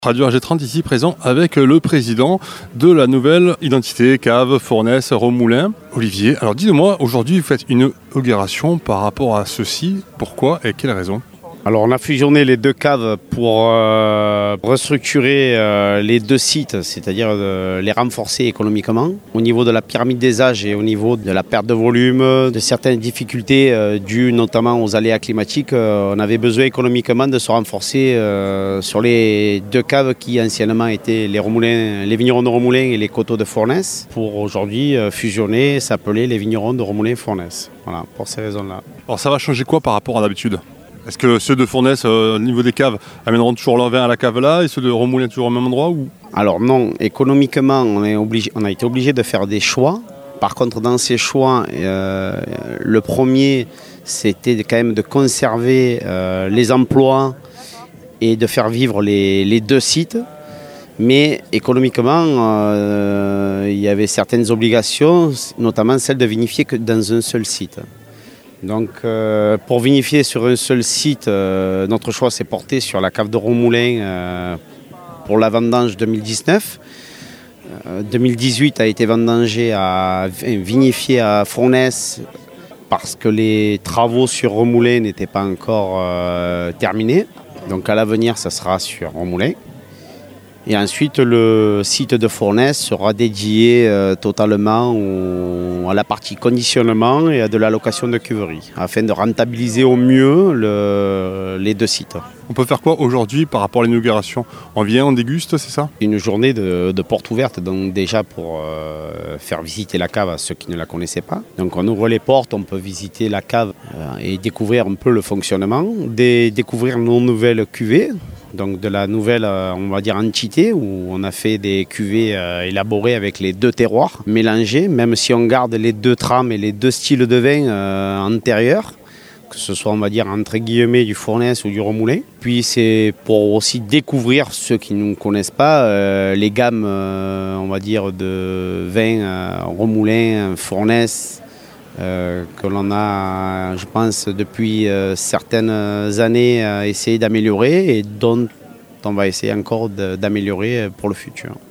Radio AG30 ici présent avec le président de la nouvelle identité cave Fournaise Romoulin, Olivier. Alors dites-moi, aujourd'hui vous faites une inauguration par rapport à ceci, pourquoi et quelle raison ? Alors on a fusionné les deux caves pour restructurer les deux sites, c'est-à-dire les renforcer économiquement. Au niveau de la pyramide des âges et au niveau de la perte de volume, de certaines difficultés dues notamment aux aléas climatiques, on avait besoin économiquement de se renforcer sur les deux caves qui anciennement étaient les vignerons de Romoulin et les coteaux de Fournaise, pour aujourd'hui fusionner et s'appeler les vignerons de Romoulin-Fournaise. Voilà, pour ces raisons-là. Alors ça va changer quoi par rapport à d'habitude ? Est-ce que ceux de Fournaise, au niveau des caves, amèneront toujours leur vin à la cave là et ceux de Romoulin toujours au même endroit ou... Alors non, économiquement, on a été obligé de faire des choix. Par contre, dans ces choix, le premier, c'était quand même de conserver les emplois et de faire vivre les deux sites. Mais économiquement, il y avait certaines obligations, notamment celle de vinifier que dans un seul site. Donc pour vinifier sur un seul site, notre choix s'est porté sur la cave de Romoulin pour la vendange 2019. 2018 a été vinifié à Fournaise parce que les travaux sur Romoulin n'étaient pas encore terminés. Donc à l'avenir, ça sera sur Romoulin. Et ensuite, le site de Fournaise sera dédié totalement à la partie conditionnement et à de l'allocation de cuverie, afin de rentabiliser au mieux les deux sites. On peut faire quoi aujourd'hui par rapport à l'inauguration ? On vient, on déguste, c'est ça ? Une journée de porte ouverte, donc déjà pour faire visiter la cave à ceux qui ne la connaissaient pas. Donc on ouvre les portes, on peut visiter la cave et découvrir un peu le fonctionnement, découvrir nos nouvelles cuvées. Donc de la nouvelle, on va dire, entité où on a fait des cuvées élaborées avec les deux terroirs mélangés, même si on garde les deux trames et les deux styles de vin antérieurs, que ce soit, on va dire, entre guillemets, du Fournaise ou du Romoulin. Puis c'est pour aussi découvrir, ceux qui ne connaissent pas, les gammes, on va dire, de vins Romoulin, Fournaise, que l'on a, je pense, depuis certaines années essayé d'améliorer et dont on va essayer encore d'améliorer pour le futur.